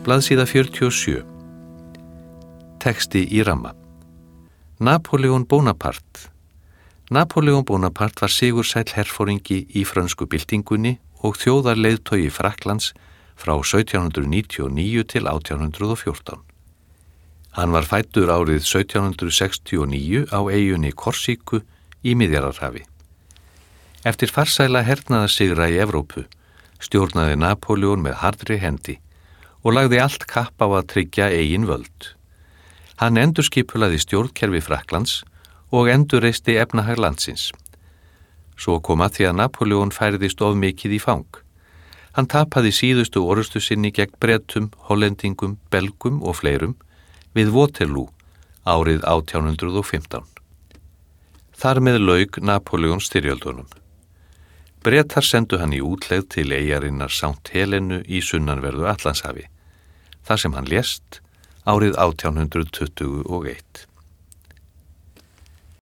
Blaðsíða 47. Texti í ramma. Napoleon Bonaparte. Napoleon Bonaparte var sigursæll herforingi í frönsku byltingunni og þjóðarleiðtogi Frakklands frá 1799 til 1814. Hann var fæddur árið 1769 á eyjunni Korsíku í Miðjarðarhafi. Eftir farsæla hernaðarsigra í Evrópu stjórnaði Napoleon með harðri hendi og lagði allt kapp á að tryggja eigin völd. Hann endurskipulaði stjórnkerfi Frakklands og endurreisti efnahag landsins. Svo kom að því að Napoleon færðist of mikið í fang. Hann tapaði síðustu orustu sinni gegn Bretum, Hollendingum, Belgum og fleirum við Waterloo árið 1815. Þar með lauk Napoleon styrjöldunum. Bretar sendu hann í útlegð til eyjarinnar St. Helenu í sunnanverðu Atlantshafi, þar sem hann lést árið 1821.